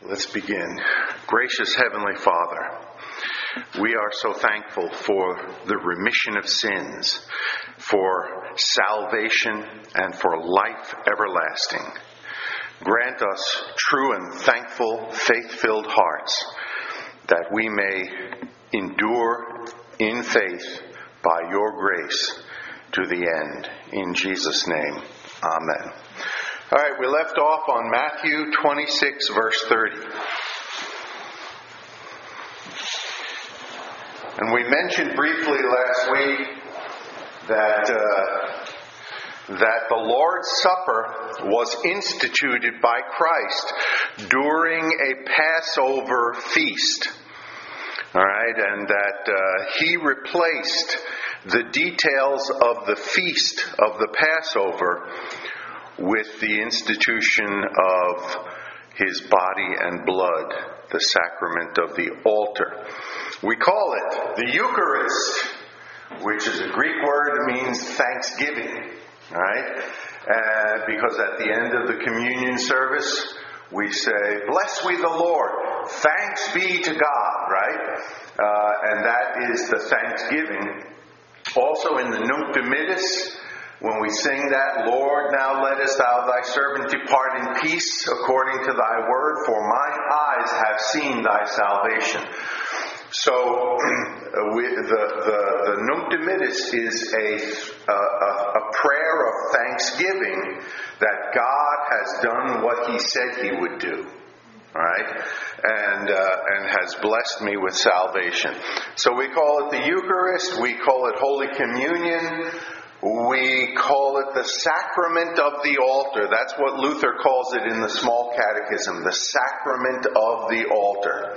Let's begin. Gracious Heavenly Father, we are so thankful for the remission of sins, for salvation, and for life everlasting. Grant us true and thankful, faith-filled hearts, that we may endure in faith by your grace to the end. In Jesus' name, amen. All right, we left off on Matthew 26, verse 30. And we mentioned briefly last week that the Lord's Supper was instituted by Christ during a Passover feast. All right, and that he replaced the details of the feast of the Passover with the institution of his body and blood, the sacrament of the altar. We call it the Eucharist, which is a Greek word that means thanksgiving, right? Because at the end of the communion service, we say, "Bless we the Lord, thanks be to God," right? And that is the thanksgiving. Also in the Nunc Dimittis, when we sing that, "Lord, now lettest thou thy servant depart in peace according to thy word, for mine eyes have seen thy salvation." So the Nunc Dimittis is a prayer of thanksgiving that God has done what he said he would do. All right? And has blessed me with salvation. So we call it the Eucharist, we call it Holy Communion, we call it the sacrament of the altar. That's what Luther calls it in the Small Catechism, the sacrament of the altar.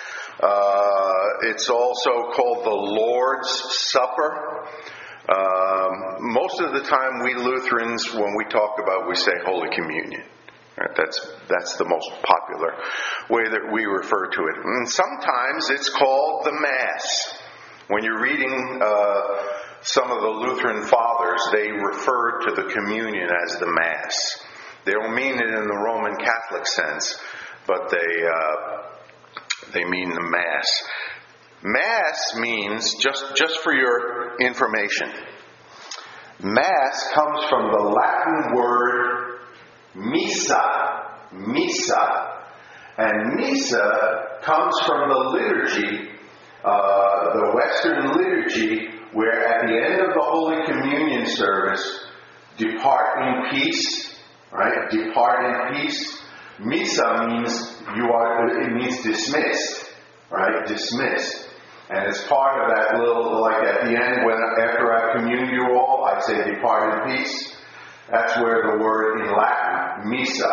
It's also called the Lord's Supper. Most of the time we Lutherans, when we talk about, we say Holy Communion. Right? That's the most popular way that we refer to it. And sometimes it's called the Mass. When you're reading some of the Lutheran fathers, they refer to the communion as the Mass. They don't mean it in the Roman Catholic sense, but they mean the Mass. Mass means, just for your information, Mass comes from the Latin word missa, and missa comes from the liturgy, the Western liturgy, where at the end of the Holy Communion service, depart in peace, right? Depart in peace. Missa means it means dismissed, right? Dismissed. And it's part of that little, like at the end, after I commune you all, I say depart in peace. That's where the word in Latin,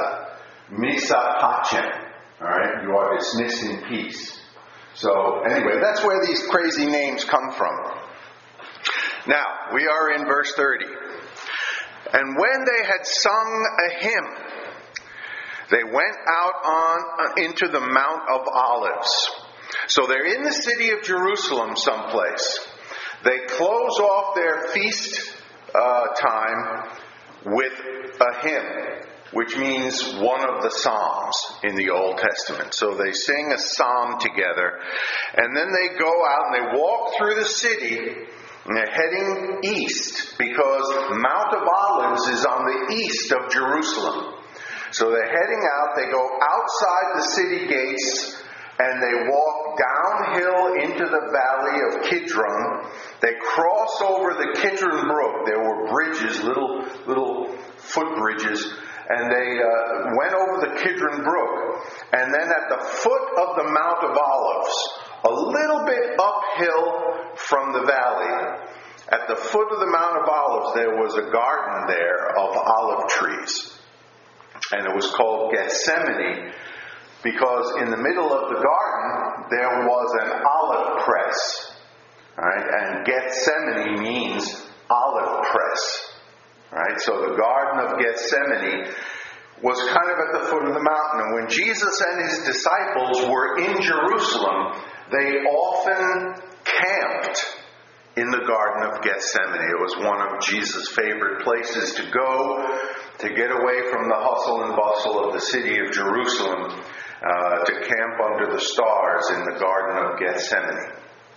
missa pacem, all right? You are dismissed in peace. So anyway, that's where these crazy names come from. Now, we are in verse 30. "And when they had sung a hymn, they went out into the Mount of Olives." So they're in the city of Jerusalem someplace. They close off their feast time with a hymn, which means one of the Psalms in the Old Testament. So they sing a psalm together, and then they go out and they walk through the city, and they're heading east, because Mount of Olives is on the east of Jerusalem. So they're heading out, they go outside the city gates, and they walk downhill into the valley of Kidron. They cross over the Kidron Brook. There were bridges, little footbridges, and they went over the Kidron Brook. And then at the foot of the Mount of Olives, a little bit uphill from the valley, at the foot of the Mount of Olives, there was a garden there of olive trees. And it was called Gethsemane, because in the middle of the garden, there was an olive press. Right? And Gethsemane means olive press. Right? So the Garden of Gethsemane was kind of at the foot of the mountain. And when Jesus and his disciples were in Jerusalem, they often camped in the Garden of Gethsemane. It was one of Jesus' favorite places to go, to get away from the hustle and bustle of the city of Jerusalem, camp under the stars in the Garden of Gethsemane.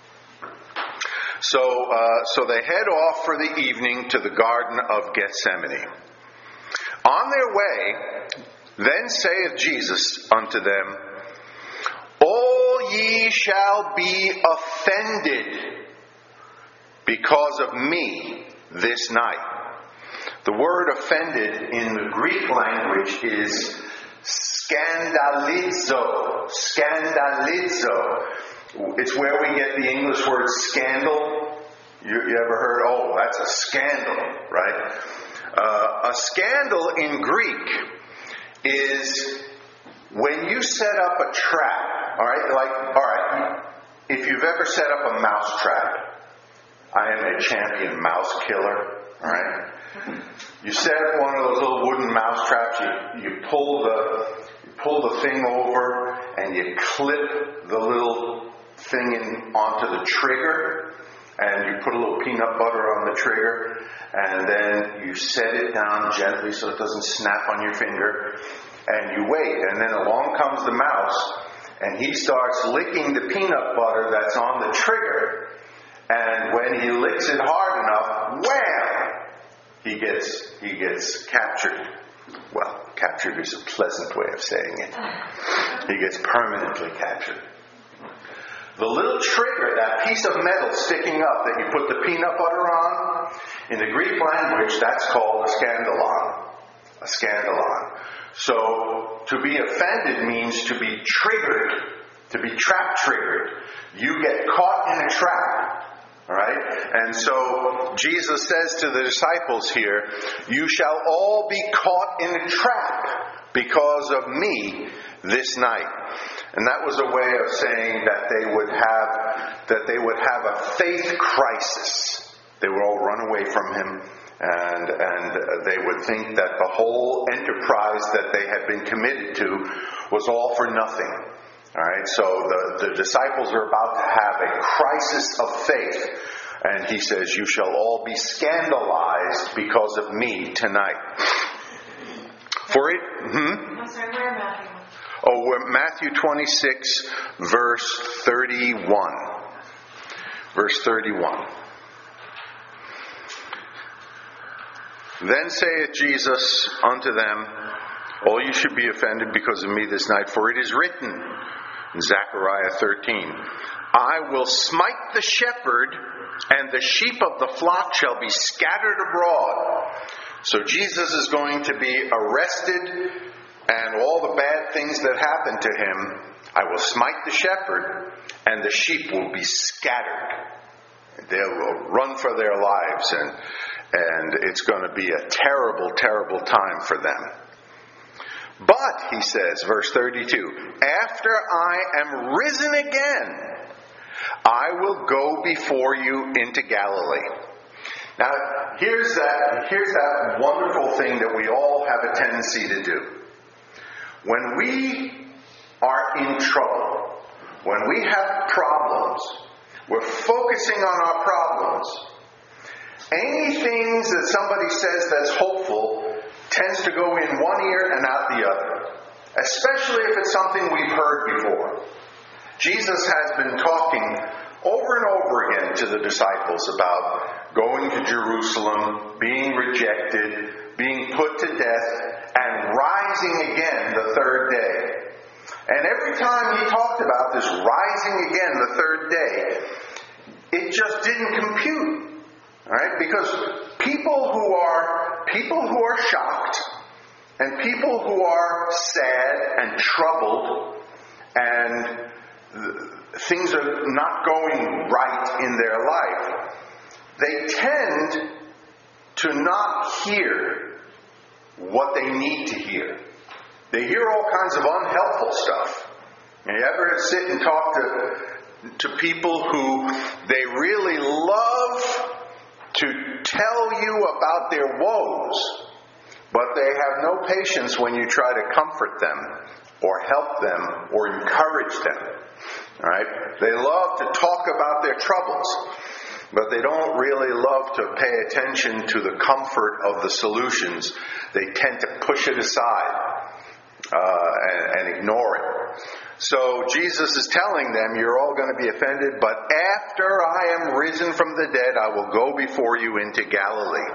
So they head off for the evening to the Garden of Gethsemane. On their way, then saith Jesus unto them, All ye shall be offended because of me this night. The word offended in the Greek language is scandalizo. Scandalizo. It's where we get the English word scandal. You ever heard, oh, that's a scandal, right? A scandal in Greek is when you set up a trap, all right, if you've ever set up a mouse trap, I am a champion mouse killer, all right? You set up one of those little wooden mouse traps, you pull the thing over, and you clip the little thing onto the trigger, and you put a little peanut butter on the trigger, and then you set it down gently so it doesn't snap on your finger, and you wait, and then along comes the mouse, and he starts licking the peanut butter that's on the trigger, and when he licks it hard enough, wham! He gets captured. Well, captured is a pleasant way of saying it. He gets permanently captured. The little trigger, that piece of metal sticking up that you put the peanut butter on, in the Greek language, that's called a scandalon. A scandalon. So, to be offended means to be triggered, to be trap-triggered. You get caught in a trap. Alright? And so, Jesus says to the disciples here, You shall all be caught in a trap because of me this night. And that was a way of saying that they would have a faith crisis. They would all run away from him, and they would think that the whole enterprise that they had been committed to was all for nothing. All right, so the disciples are about to have a crisis of faith, and he says, "You shall all be scandalized because of me tonight." For it. I'm sorry, where Matthew? Oh, we're Matthew 26, verse 31. Verse 31. Then saith Jesus unto them, All you should be offended because of me this night, for it is written in Zechariah 13, I will smite the shepherd, and the sheep of the flock shall be scattered abroad. So Jesus is going to be arrested, and all the bad things that happen to him, I will smite the shepherd, and the sheep will be scattered. They will run for their lives, and it's going to be a terrible, terrible time for them. But, he says, verse 32, after I am risen again, I will go before you into Galilee. Now, here's that wonderful thing that we all have a tendency to do. When we are in trouble, when we have problems, we're focusing on our problems. Anything that somebody says that's hopeful tends to go in one ear and out the other, especially if it's something we've heard before. Jesus has been talking over and over again to the disciples about going to Jerusalem, being rejected, being put to death, and rising again the third day. And every time he talked about this rising again the third day, it just didn't compute. Right? Because people who are shocked, and people who are sad and troubled, and things are not going right in their life, they tend to not hear what they need to hear. They hear all kinds of unhelpful stuff. You ever sit and talk to people who they really love to tell you about their woes, but they have no patience when you try to comfort them or help them or encourage them. All right? They love to talk about their troubles, but they don't really love to pay attention to the comfort of the solutions. They tend to push it aside and ignore it. So Jesus is telling them, you're all going to be offended, but after I am risen from the dead, I will go before you into Galilee.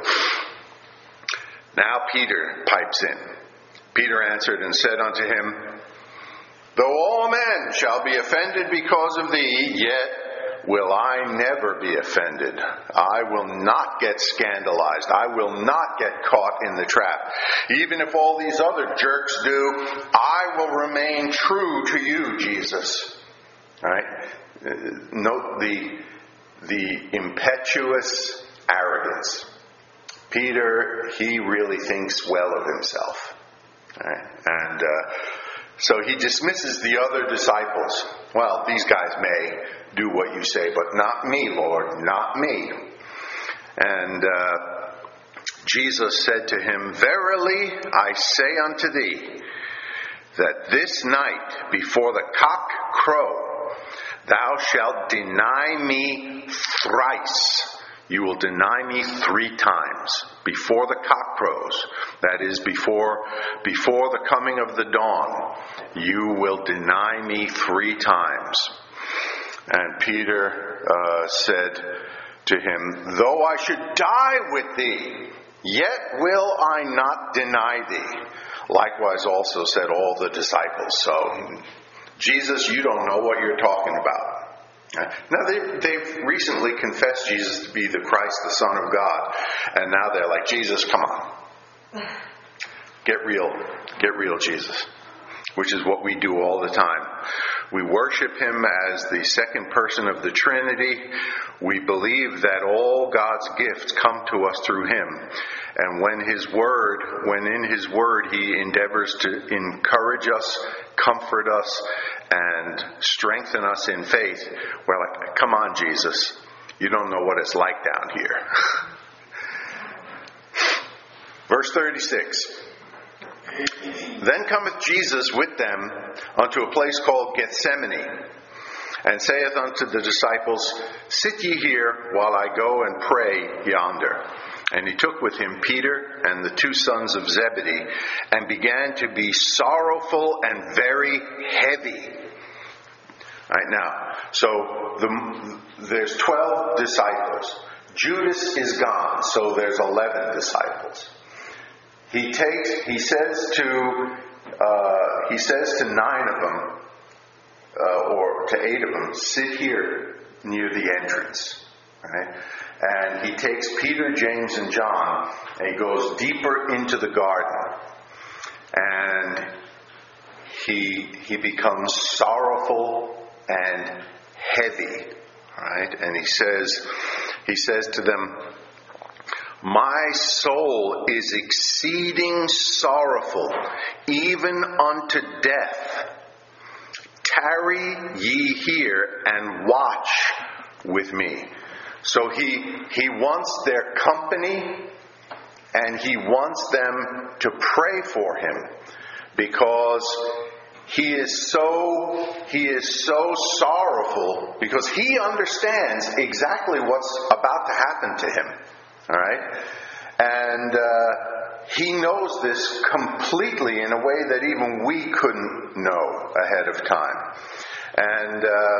Now Peter pipes in. Peter answered and said unto him, though all men shall be offended because of thee, yet will I never be offended. I will not get scandalized. I will not get caught in the trap. Even if all these other jerks do, I will remain true to you, Jesus. All right? Note the impetuous arrogance. Peter, he really thinks well of himself. All right? And so he dismisses the other disciples. Well, these guys may do what you say, but not me, Lord, not me. And Jesus said to him, verily I say unto thee, that this night before the cock crow, thou shalt deny me thrice. You will deny me 3 times before the cock crows. That is, before the coming of the dawn. You will deny me 3 times. And Peter said to him, though I should die with thee, yet will I not deny thee. Likewise also said all the disciples. So, Jesus, you don't know what you're talking about. Now, they've recently confessed Jesus to be the Christ, the Son of God. And now they're like, Jesus, come on. Get real, Jesus. Which is what we do all the time. We worship Him as the second person of the Trinity. We believe that all God's gifts come to us through Him. And when in His Word He endeavors to encourage us, comfort us, and strengthen us in faith, we're like, come on, Jesus. You don't know what it's like down here. Verse 36. Then cometh Jesus with them unto a place called Gethsemane, and saith unto the disciples, sit ye here while I go and pray yonder. And he took with him Peter and the 2 sons of Zebedee, and began to be sorrowful and very heavy. All right, now, so there's 12 disciples. Judas is gone, so there's 11 disciples. He says to 9 of them, or to 8 of them, sit here near the entrance. Right? And he takes Peter, James, and John, and he goes deeper into the garden. And he becomes sorrowful and heavy. Right? And he says to them, my soul is exceeding sorrowful, even unto death. Tarry ye here and watch with me. So he wants their company, and he wants them to pray for him, because he is so sorrowful, because he understands exactly what's about to happen to him. All right? And he knows this completely in a way that even we couldn't know ahead of time. And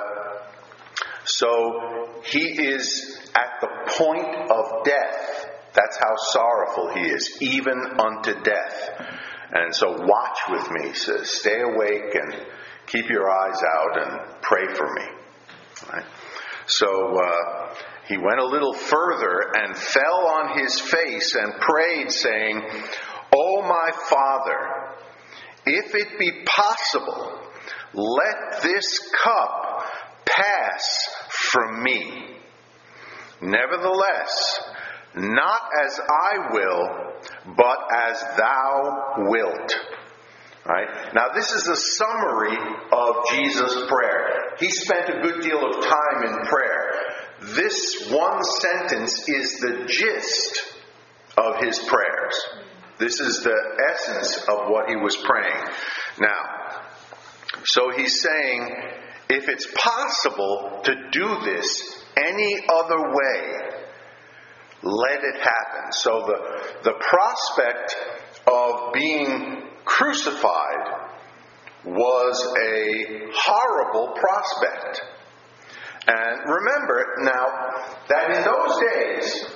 so he is at the point of death. That's how sorrowful he is, even unto death. And so watch with me. He says, stay awake and keep your eyes out and pray for me. All right? So he went a little further and fell on his face and prayed, saying, O my Father, if it be possible, let this cup pass from me. Nevertheless, not as I will, but as thou wilt. Right? Now, this is a summary of Jesus' prayer. He spent a good deal of time in prayer. This one sentence is the gist of his prayers. This is the essence of what he was praying. Now, so he's saying, if it's possible to do this any other way, let it happen. So the prospect of being crucified was a horrible prospect. And remember now that in those days,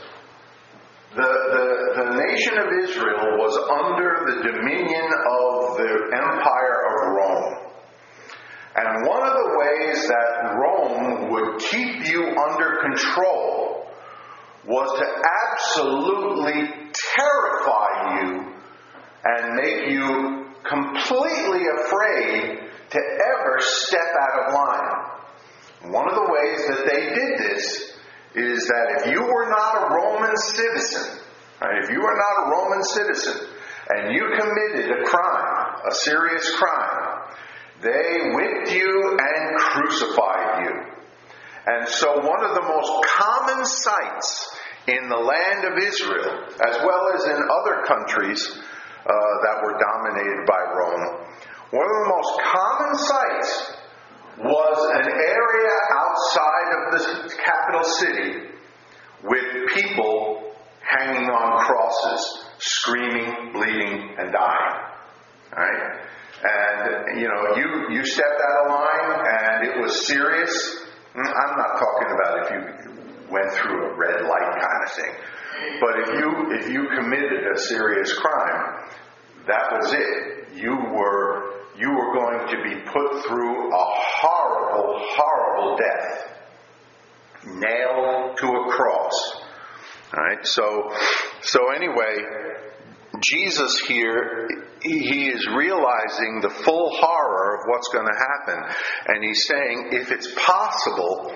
the nation of Israel was under the dominion of the Empire of Rome. And one of the ways that Rome would keep you under control was to absolutely terrify you and make you completely afraid to ever step out of line. One of the ways that they did this is that if you were not a Roman citizen, right, if you were not a Roman citizen and you committed a crime, a serious crime, they whipped you and crucified you. And so one of the most common sights in the land of Israel, as well as in other countries that were dominated by Rome, one of the most common sights was an area outside of the capital city with people hanging on crosses, screaming, bleeding, and dying. All right? And, you stepped out of line and it was serious. I'm not talking about if you went through a red light kind of thing. But if you committed a serious crime, that was it. You were going to be put through a horrible, horrible death. Nailed to a cross. All right? So anyway, Jesus here, he is realizing the full horror of what's going to happen. And he's saying, if it's possible,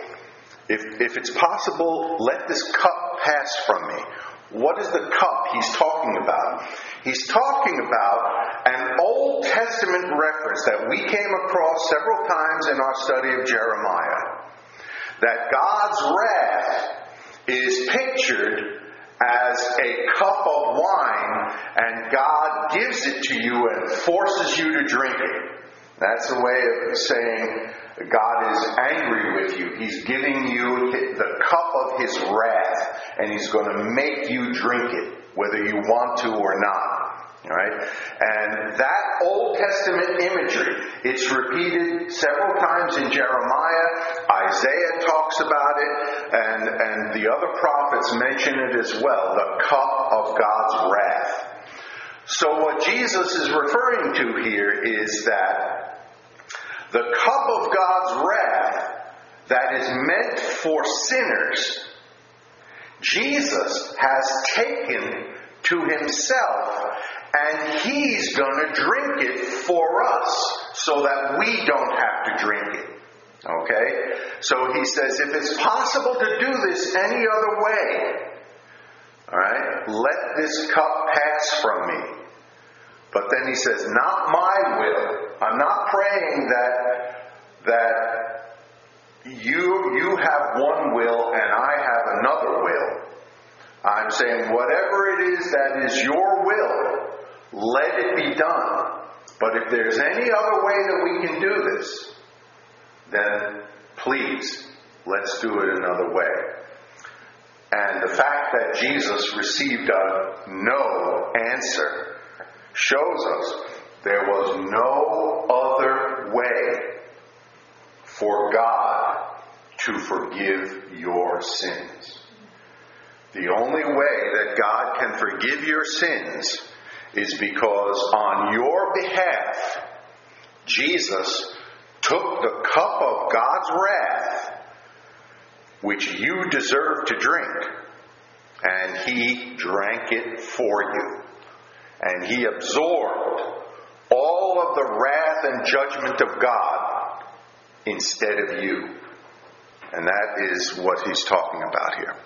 let this cup pass from me. What is the cup he's talking about? He's talking about an Old Testament reference that we came across several times in our study of Jeremiah. That God's wrath is pictured as a cup of wine, and God gives it to you and forces you to drink it. That's the way of saying God is angry with you. He's giving you the cup of His wrath, and He's going to make you drink it, whether you want to or not. All right? And that Old Testament imagery, it's repeated several times in Jeremiah. Isaiah talks about it, and the other prophets mention it as well, the cup of God's wrath. So what Jesus is referring to here is that the cup of God's wrath that is meant for sinners, Jesus has taken to Himself, and He's going to drink it for us so that we don't have to drink it. Okay? So He says, if it's possible to do this any other way, all right, let this cup pass from me. But then He says, not my will. I'm not praying that you have one will and I have another will. I'm saying whatever it is that is your will, let it be done. But if there's any other way that we can do this, then please, let's do it another way. And the fact that Jesus received a no answer shows us there was no other way for God to forgive your sins. The only way that God can forgive your sins is because on your behalf, Jesus took the cup of God's wrath, which you deserve to drink, and He drank it for you. And He absorbed all of the wrath and judgment of God instead of you. And that is what He's talking about here.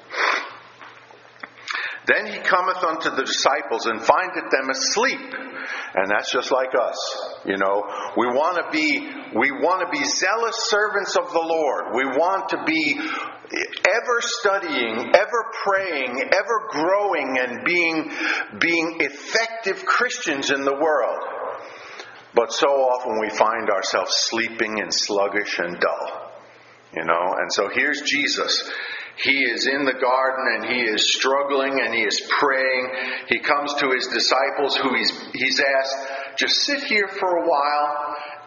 Then He cometh unto the disciples and findeth them asleep. And that's just like us. We want to be zealous servants of the Lord. We want to be ever studying, ever praying, ever growing, and being effective Christians in the world. But so often we find ourselves sleeping and sluggish and dull. And so here's Jesus. He is in the garden and He is struggling and He is praying. He comes to His disciples who He's asked, just sit here for a while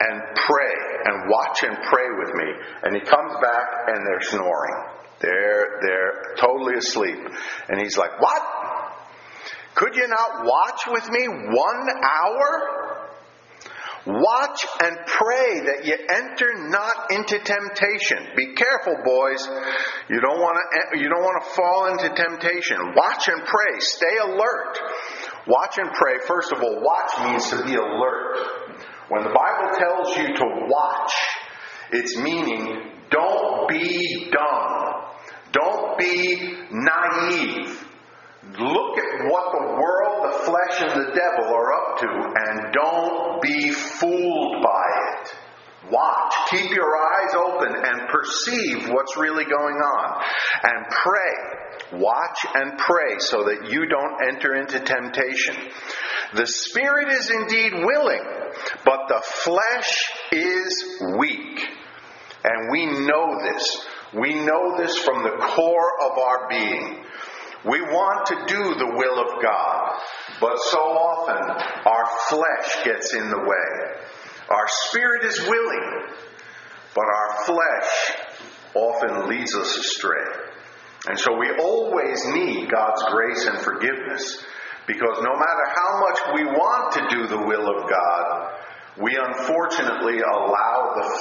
and pray and watch and pray with me. And he comes back and they're snoring. They're totally asleep. And he's like, what? Could you not watch with me 1 hour? Watch and pray that you enter not into temptation. Be careful, boys. You don't want to fall into temptation. Watch and pray. Stay alert. Watch and pray. First of all, watch means to be alert. When the Bible tells you to watch, it's meaning don't be dumb. Don't be naive. Look at what the world, the flesh, and the devil are up to, and don't be fooled by it. Watch. Keep your eyes open and perceive what's really going on. And pray. Watch and pray so that you don't enter into temptation. The spirit is indeed willing, but the flesh is weak. And we know this. We know this from the core of our being. We want to do the will of God, but so often our flesh gets in the way. Our spirit is willing, but our flesh often leads us astray. And so we always need God's grace and forgiveness, because no matter how much we want to do the will of God, we unfortunately allow the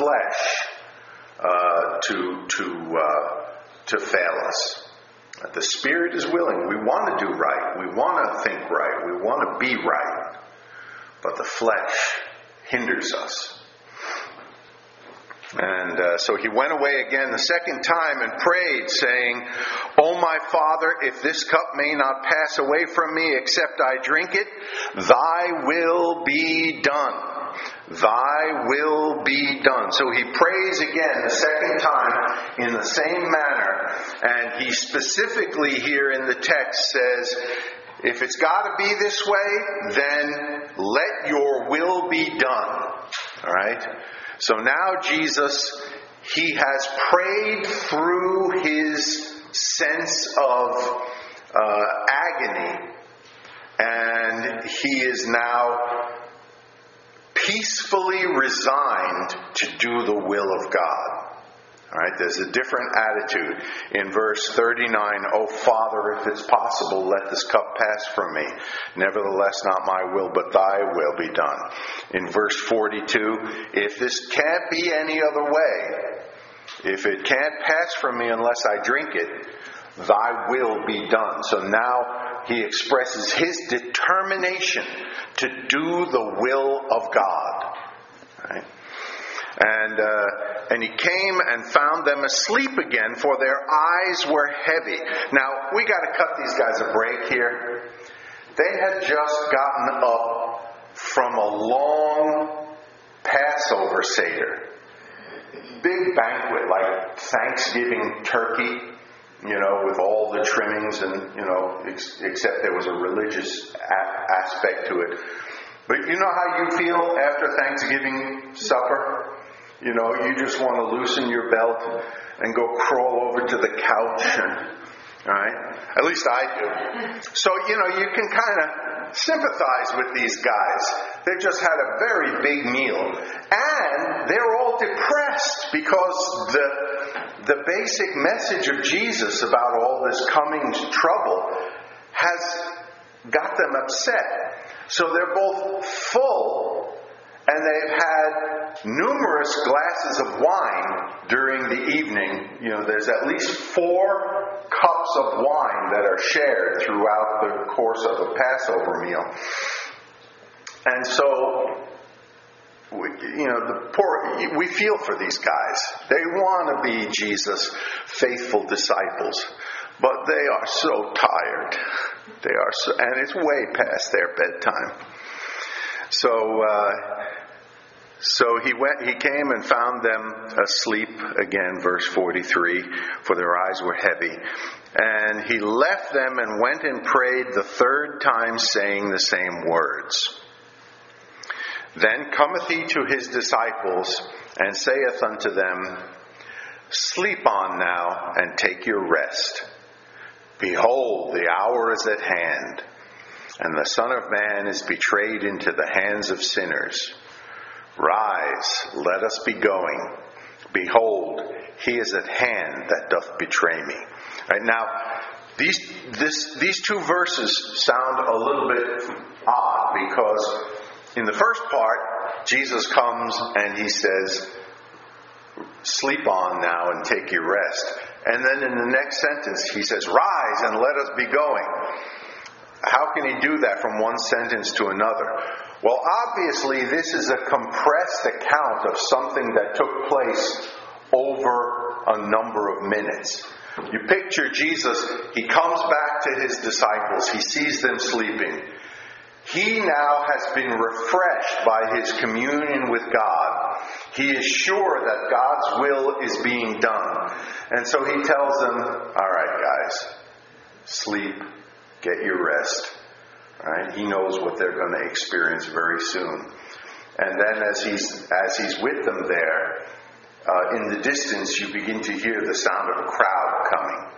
flesh to fail us. The spirit is willing. We want to do right. We want to think right. We want to be right. But the flesh hinders us. And so he went away again the second time and prayed, saying, O my Father, if this cup may not pass away from me except I drink it, thy will be done. Thy will be done. So he prays again the second time in the same manner. And he specifically here in the text says, if it's got to be this way, then let your will be done. All right? So now Jesus, he has prayed through his sense of agony. And he is now peacefully resigned to do the will of God. All right, there's a different attitude. In verse 39, O Father, if it's possible, let this cup pass from me. Nevertheless, not my will, but thy will be done. In verse 42, if this can't be any other way, if it can't pass from me unless I drink it, thy will be done. So now he expresses his determination to do the will of God. Right? And he came and found them asleep again, for their eyes were heavy. Now, we got to cut these guys a break here. They had just gotten up from a long Passover Seder. Big banquet, like Thanksgiving turkey, with all the trimmings and, except there was a religious aspect to it. But you know how you feel after Thanksgiving supper? You just want to loosen your belt and go crawl over to the couch. All right? At least I do. So, you can kind of sympathize with these guys. They just had a very big meal. And they're all depressed because the basic message of Jesus about all this coming trouble has got them upset. So they're both full, and they've had numerous glasses of wine during the evening. There's at least 4 cups of wine that are shared throughout the course of the Passover meal. And so, we feel for these guys. They want to be Jesus' faithful disciples, but they are so tired. They are so, and it's way past their bedtime. So he came and found them asleep again, verse 43, for their eyes were heavy. And he left them and went and prayed the third time, saying the same words. Then cometh he to his disciples, and saith unto them, Sleep on now, and take your rest. Behold, the hour is at hand, and the Son of Man is betrayed into the hands of sinners. Rise, let us be going. Behold, he is at hand that doth betray me. Right now, these two verses sound a little bit odd, because in the first part, Jesus comes and he says, sleep on now and take your rest. And then in the next sentence, he says, rise and let us be going. How can he do that from one sentence to another? Well, obviously, this is a compressed account of something that took place over a number of minutes. You picture Jesus, he comes back to his disciples, he sees them sleeping. He now has been refreshed by his communion with God. He is sure that God's will is being done. And so he tells them, all right, guys, sleep, get your rest. All right? He knows what they're going to experience very soon. And then as he's with them there, in the distance you begin to hear the sound of a crowd coming.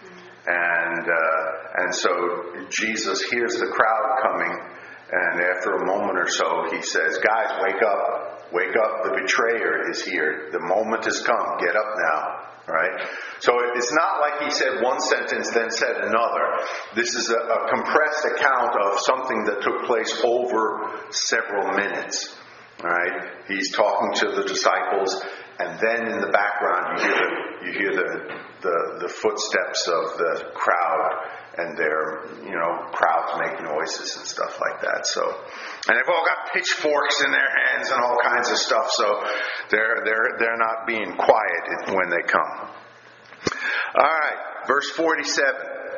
And so Jesus hears the crowd coming, and after a moment or so he says, guys, wake up, the betrayer is here, the moment has come, get up now. Right? So it's not like he said one sentence then said another. This is a compressed account of something that took place over several minutes. Right? He's talking to the disciples, and then in the background you hear the footsteps of the crowd, and their crowds make noises and stuff like that. So, and they've all got pitchforks in their hands and all kinds of stuff. So they're not being quiet when they come. All right, verse 47.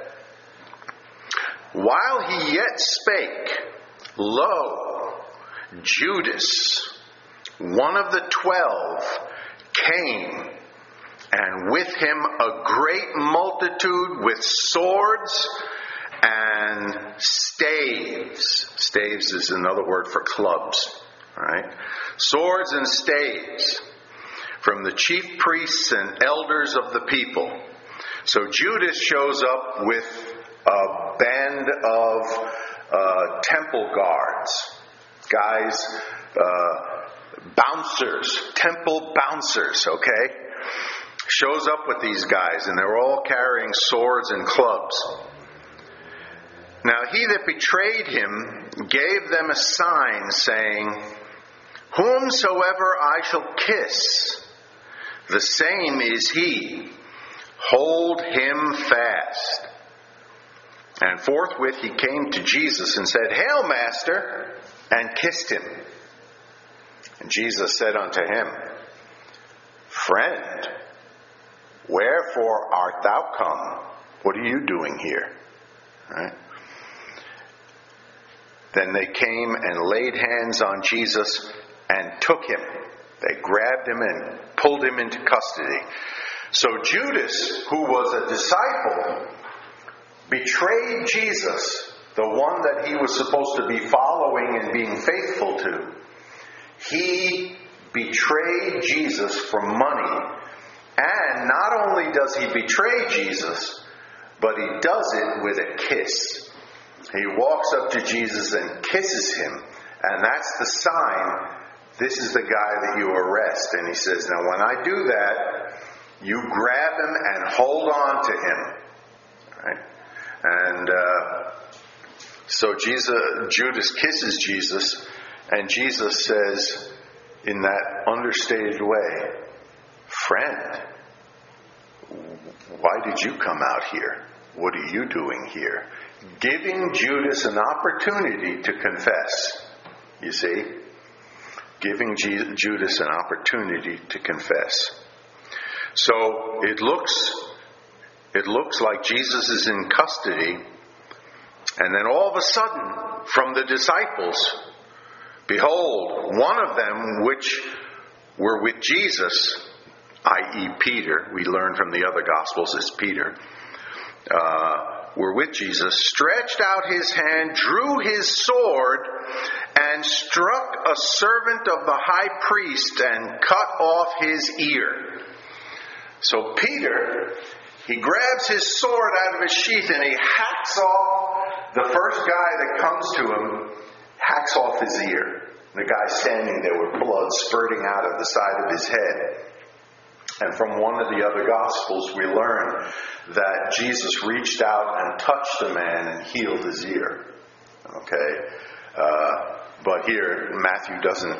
While he yet spake, lo, Judas, one of the 12, came, and with him a great multitude with swords and staves. Staves is another word for clubs. Right? Swords and staves from the chief priests and elders of the people. So Judas shows up with a band of temple guards, guys, bouncers, temple bouncers, okay? Shows up with these guys, and they're all carrying swords and clubs. Now he that betrayed him gave them a sign, saying, whomsoever I shall kiss, the same is he. Hold him fast. And forthwith he came to Jesus and said, Hail, Master, and kissed him. And Jesus said unto him, Friend, wherefore art thou come? What are you doing here? Right? Then they came and laid hands on Jesus and took him. They grabbed him and pulled him into custody. So Judas, who was a disciple, betrayed Jesus, the one that he was supposed to be following and being faithful to. He betrayed Jesus for money. And not only does he betray Jesus, but he does it with a kiss. He walks up to Jesus and kisses him. And that's the sign, this is the guy that you arrest. And he says, now when I do that, you grab him and hold on to him. Right? And so Judas kisses Jesus, and Jesus says in that understated way, Friend, why did you come out here? What are you doing here? Giving Judas an opportunity to confess. You see? Giving Judas an opportunity to confess. So it looks like Jesus is in custody, and then all of a sudden, from the disciples, behold, one of them which were with Jesus, i.e. Peter, we learn from the other Gospels it's Peter, were with Jesus, stretched out his hand, drew his sword, and struck a servant of the high priest and cut off his ear. So Peter, he grabs his sword out of his sheath and he hacks off the first guy that comes to him, hacks off his ear. The guy standing there with blood spurting out of the side of his head. And from one of the other Gospels, we learn that Jesus reached out and touched the man and healed his ear. Okay, but here Matthew doesn't.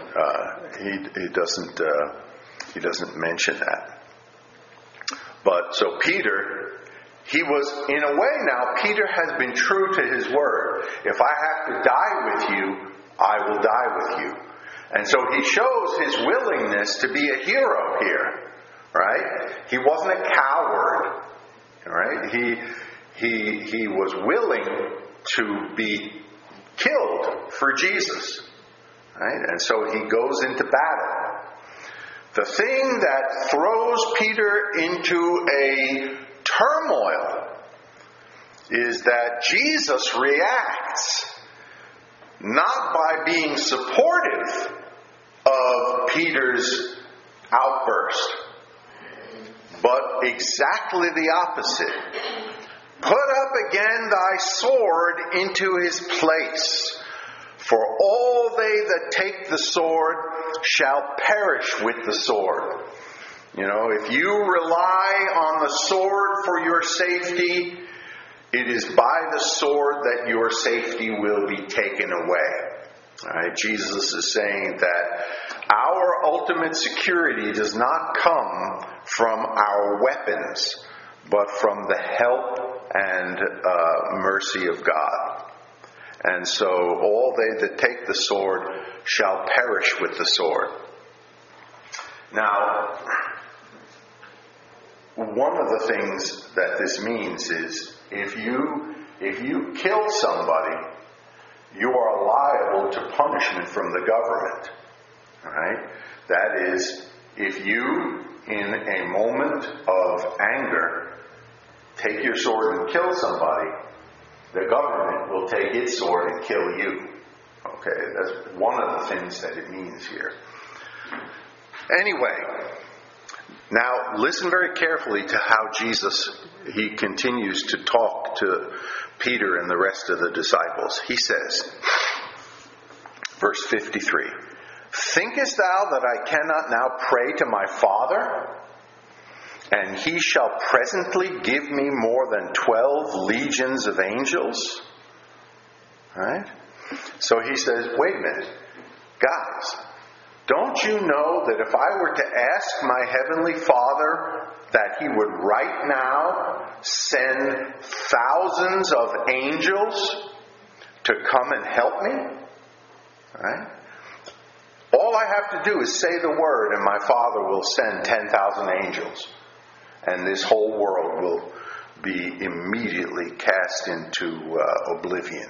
He doesn't mention that. But so Peter, he was in a way now. Peter has been true to his word. If I have to die with you, I will die with you. And so he shows his willingness to be a hero here. Right? He wasn't a coward. Right? He was willing to be killed for Jesus. Right? And so he goes into battle. The thing that throws Peter into a turmoil is that Jesus reacts not by being supportive of Peter's outburst, but exactly the opposite. Put up again thy sword into his place, for all they that take the sword shall perish with the sword. You know, if you rely on the sword for your safety, it is by the sword that your safety will be taken away. All right, Jesus is saying that our ultimate security does not come from our weapons, but from the help and mercy of God. And so all they that take the sword shall perish with the sword. Now, one of the things that this means is if you kill somebody, you are liable to punishment from the government. All right? That is, if you, in a moment of anger, take your sword and kill somebody, the government will take its sword and kill you. Okay, that's one of the things that it means here. Anyway, now listen very carefully to how Jesus, he continues to talk to Peter and the rest of the disciples. He says, verse 53, thinkest thou that I cannot now pray to my Father, and he shall presently give me more than 12 legions of angels? Right? So he says, wait a minute, guys, don't you know that if I were to ask my heavenly Father that he would right now send thousands of angels to come and help me? Right? All I have to do is say the word and my Father will send 10,000 angels. And this whole world will be immediately cast into oblivion.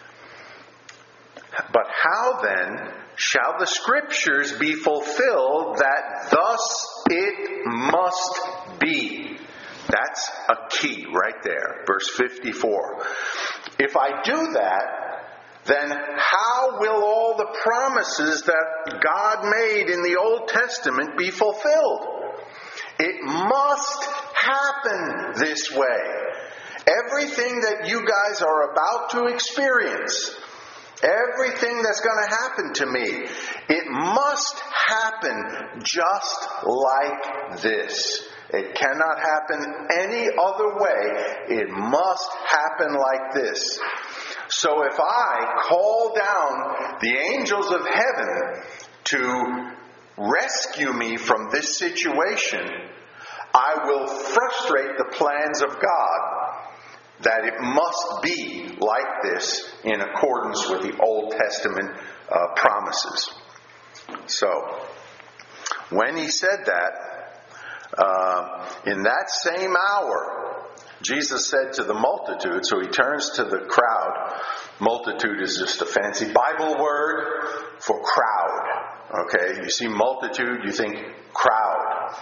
But how then shall the Scriptures be fulfilled that thus it must be? That's a key right there. Verse 54. If I do that, then how will all the promises that God made in the Old Testament be fulfilled? It must happen this way. Everything that you guys are about to experience, everything that's going to happen to me, it must happen just like this. It cannot happen any other way. It must happen like this. So if I call down the angels of heaven to rescue me from this situation, I will frustrate the plans of God that it must be like this in accordance with the Old Testament promises. So, when he said that, in that same hour, Jesus said to the multitude, so he turns to the crowd. Multitude is just a fancy Bible word for crowd. Okay, you see multitude, you think crowd.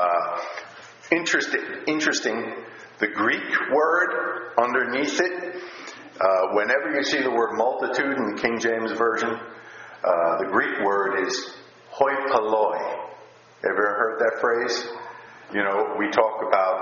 Interesting. The Greek word underneath it, whenever you see the word multitude in the King James Version, the Greek word is hoi polloi. Ever heard that phrase? You know, we talk about,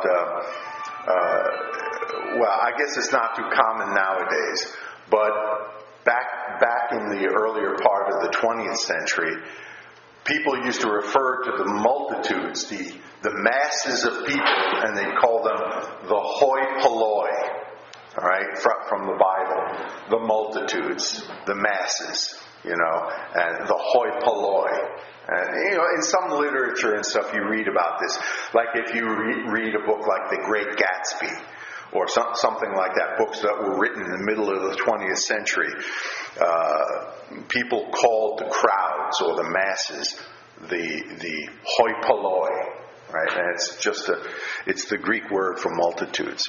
well, I guess it's not too common nowadays, but back back in the earlier part of the 20th century, people used to refer to the multitudes, the masses of people, and they call them the hoi polloi, all right, from the Bible. The multitudes, the masses, and the hoi polloi. And, in some literature and stuff you read about this. Like if you read a book like The Great Gatsby, or something like that, books that were written in the middle of the 20th century, people called the crowds or the masses the hoi polloi, right? And it's just it's the Greek word for multitudes.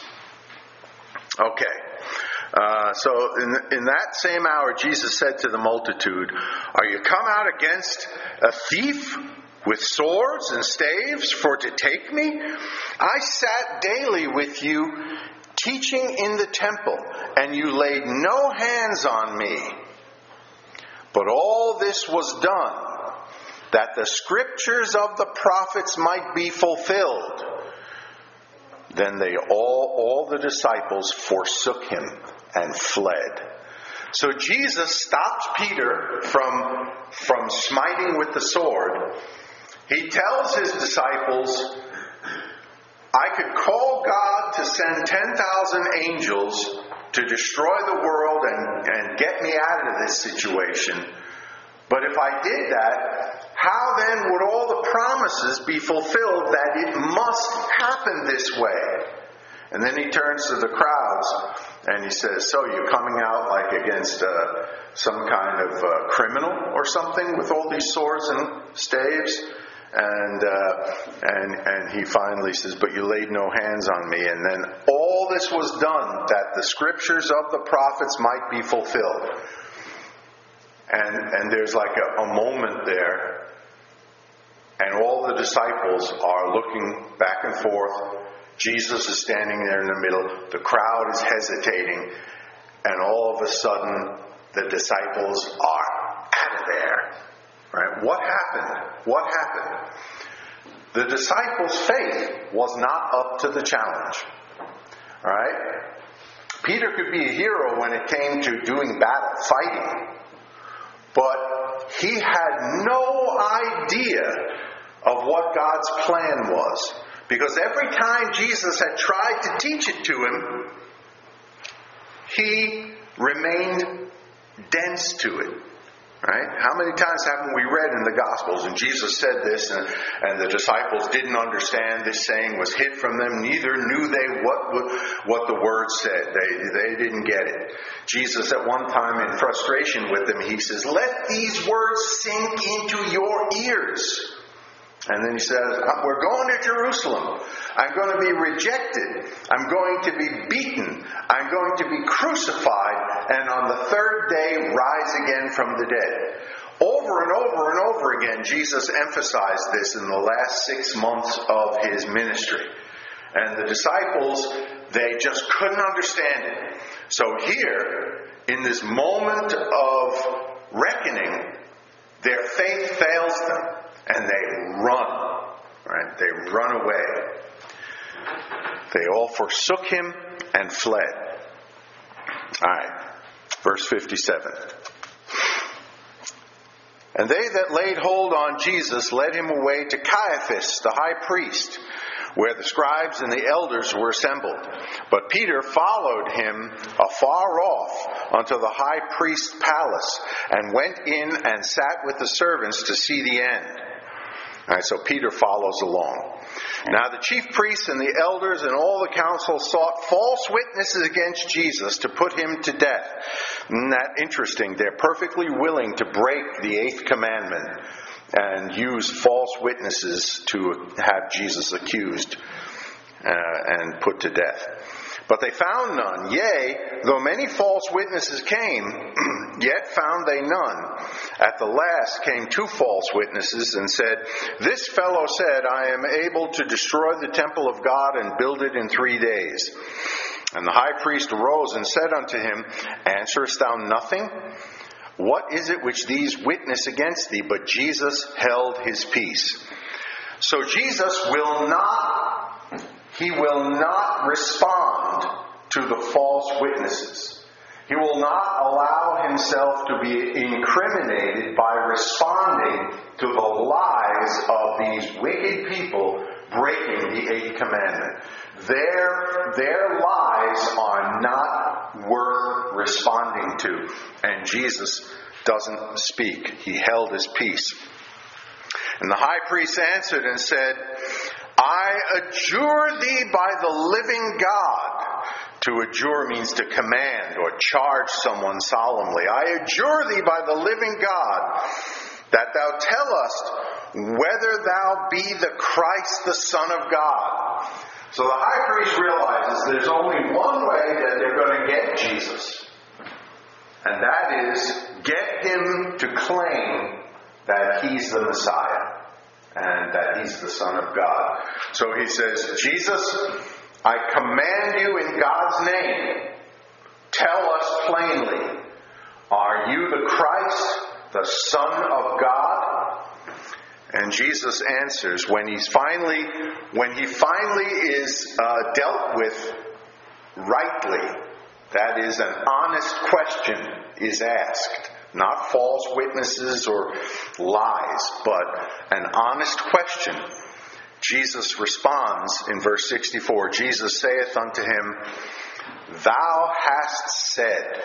Okay. So in that same hour, Jesus said to the multitude, "Are you come out against a thief with swords and staves for to take me? I sat daily with you, teaching in the temple, and you laid no hands on me. But all this was done, that the scriptures of the prophets might be fulfilled." Then all the disciples forsook him and fled. So Jesus stops Peter from smiting with the sword. He tells his disciples, "I could call God to send 10,000 angels to destroy the world and get me out of this situation. But if I did that, how then would all the promises be fulfilled that it must happen this way?" And then he turns to the crowds and he says, "So you're coming out like against some kind of criminal or something with all these swords and staves?" And he finally says, "But you laid no hands on me." And then all this was done that the scriptures of the prophets might be fulfilled. And there's like a moment there, and all the disciples are looking back and forth. Jesus is standing there in the middle. The crowd is hesitating, and all of a sudden, the disciples are out of there. Right? What happened? What happened? The disciples' faith was not up to the challenge. Right? Peter could be a hero when it came to doing battle, fighting. But he had no idea of what God's plan was. Because every time Jesus had tried to teach it to him, he remained dense to it. Right? How many times haven't we read in the Gospels, and Jesus said this, and the disciples didn't understand, this saying was hid from them, neither knew they what the word said. They didn't get it. Jesus at one time, in frustration with them, he says, "Let these words sink into your ears." And then he says, "We're going to Jerusalem. I'm going to be rejected. I'm going to be beaten. I'm going to be crucified. And on the third day, rise again from the dead." Over and over and over again, Jesus emphasized this in the last 6 months of his ministry. And the disciples, they just couldn't understand it. So here, in this moment of reckoning, their faith fails them. And they run, right? They run away. They all forsook him and fled. All right, verse 57. "And they that laid hold on Jesus led him away to Caiaphas, the high priest, where the scribes and the elders were assembled. But Peter followed him afar off unto the high priest's palace, and went in and sat with the servants to see the end." All right, so Peter follows along. "Now the chief priests and the elders and all the council sought false witnesses against Jesus to put him to death." Isn't that interesting? They're perfectly willing to break the 8th commandment and use false witnesses to have Jesus accused and put to death. But they found none. Yea, though many false witnesses came, yet found they none. At the last came 2 false witnesses and said, "This fellow said, I am able to destroy the temple of God and build it in 3 days. And the high priest arose and said unto him, Answerest thou nothing? What is it which these witness against thee? But Jesus held his peace." So Jesus will not respond to the false witnesses. He will not allow himself to be incriminated by responding to the lies of these wicked people breaking the 8th commandment. Their lies are not worth responding to. And Jesus doesn't speak. He held his peace. And the high priest answered and said, I adjure thee by the living God. To adjure means to command or charge someone solemnly. I adjure thee by the living God, that thou tell us whether thou be the Christ, the Son of God. So the high priest realizes there's only one way that they're going to get Jesus. And that is, get him to claim that he's the Messiah and that he's the Son of God. So he says, Jesus, I command you in God's name, tell us plainly, are you the Christ, the Son of God? And Jesus answers, when he finally is dealt with rightly, that is, an honest question is asked. Not false witnesses or lies, but an honest question. Jesus responds in verse 64, Jesus saith unto him, Thou hast said.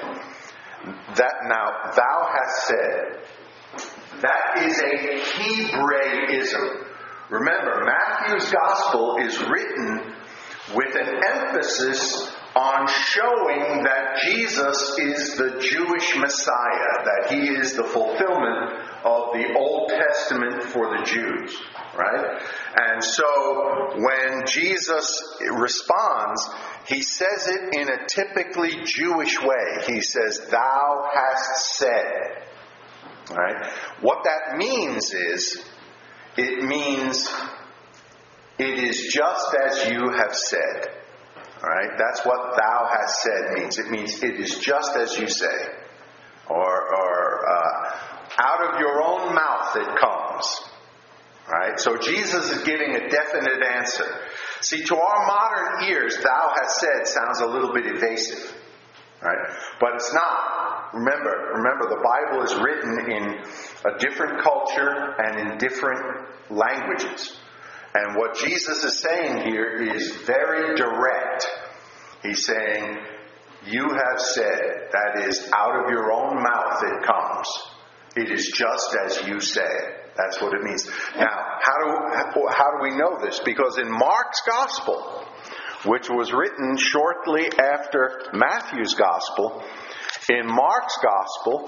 Thou hast said. That is a Hebraism. Remember, Matthew's gospel is written with an emphasis on showing that Jesus is the Jewish Messiah, that he is the fulfillment of the Old Testament for the Jews, right? And so when Jesus responds, he says it in a typically Jewish way. He says, Thou hast said. Right? What that means is, it means it is just as you have said. Alright? That's what thou hast said means. It means it is just as you say. Or out of your own mouth it comes. Right? So Jesus is giving a definite answer. See, to our modern ears, thou hast said sounds a little bit evasive. Right? But it's not. Remember, the Bible is written in a different culture and in different languages. And what Jesus is saying here is very direct. He's saying, you have said, that is, out of your own mouth it comes. It is just as you say. That's what it means. Now, how do we know this? Because in Mark's Gospel, which was written shortly after Matthew's Gospel, in Mark's Gospel,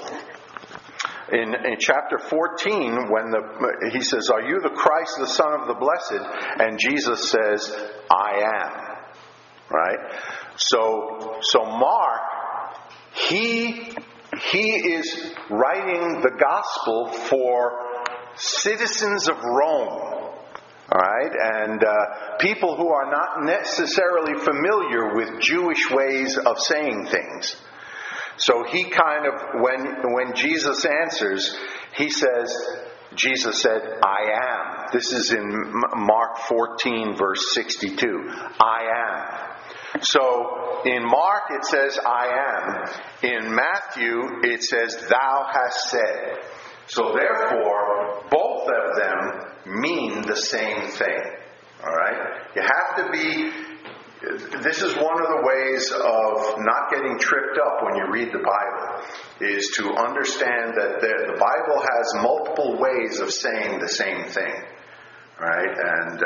in chapter 14, when he says, Are you the Christ, the Son of the Blessed? And Jesus says, I am. Right? So Mark, he is writing the Gospel for citizens of Rome. Alright? And people who are not necessarily familiar with Jewish ways of saying things. So he kind of, when Jesus answers, he says, Jesus said, I am. This is in Mark 14, verse 62. I am. So in Mark it says, I am. In Matthew it says, Thou hast said. So therefore, both of them mean the same thing. Alright? You have to be... This is one of the ways of not getting tripped up when you read the Bible, is to understand that the Bible has multiple ways of saying the same thing, right?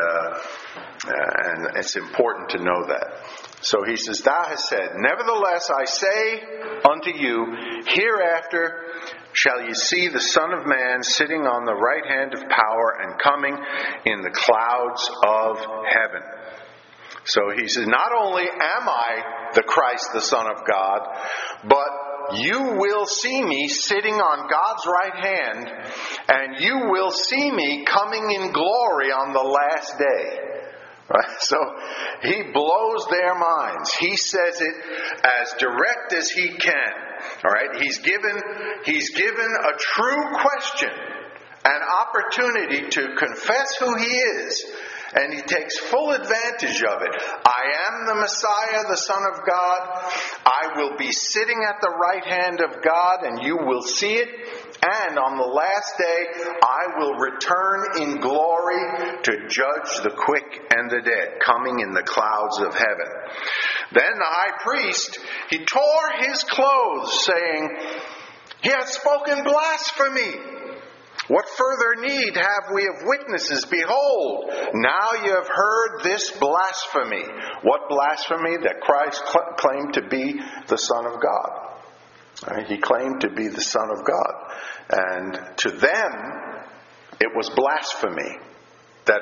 And it's important to know that. So he says, Thou hast said, Nevertheless I say unto you, hereafter shall ye see the Son of Man sitting on the right hand of power and coming in the clouds of heaven. So he says, not only am I the Christ, the Son of God, but you will see me sitting on God's right hand, and you will see me coming in glory on the last day. Right? So he blows their minds. He says it as direct as he can. All right? He's given a true question, an opportunity to confess who he is, And he takes full advantage of it. I am the Messiah, the Son of God. I will be sitting at the right hand of God, and you will see it. And on the last day, I will return in glory to judge the quick and the dead, coming in the clouds of heaven. Then the high priest, he tore his clothes, saying, He hath spoken blasphemy. What further need have we of witnesses? Behold, now you have heard this blasphemy. What blasphemy? That Christ claimed to be the Son of God. Right? He claimed to be the Son of God. And to them, it was blasphemy that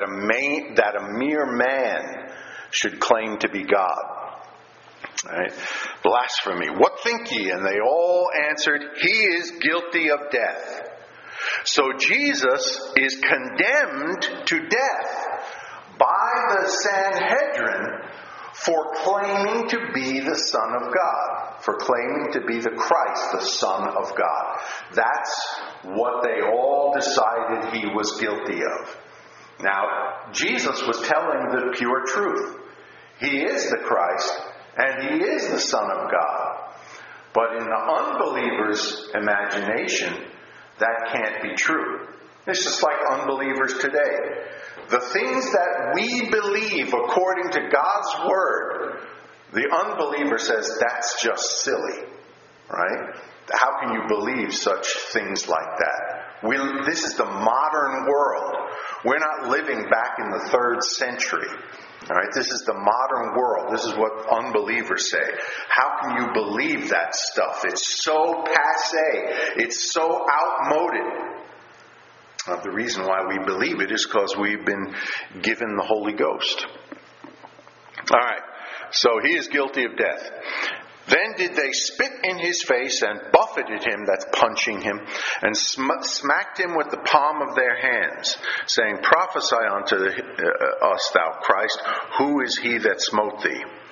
a mere man should claim to be God. Right? Blasphemy. What think ye? And they all answered, He is guilty of death. So Jesus is condemned to death by the Sanhedrin for claiming to be the Son of God, for claiming to be the Christ, the Son of God. That's what they all decided he was guilty of. Now, Jesus was telling the pure truth. He is the Christ, and he is the Son of God. But in the unbeliever's imagination, that can't be true. It's just like unbelievers today. The things that we believe according to God's Word, the unbeliever says that's just silly. Right? How can you believe such things like that? This is the modern world. We're not living back in the 3rd century. All right, this is the modern world. This is what unbelievers say. How can you believe that stuff? It's so passé. It's so outmoded. The reason why we believe it is because we've been given the Holy Ghost. All right, so he is guilty of death. Then did they spit in his face and buffeted him, that's punching him, and smacked him with the palm of their hands, saying, Prophesy unto us, thou Christ, who is he that smote thee?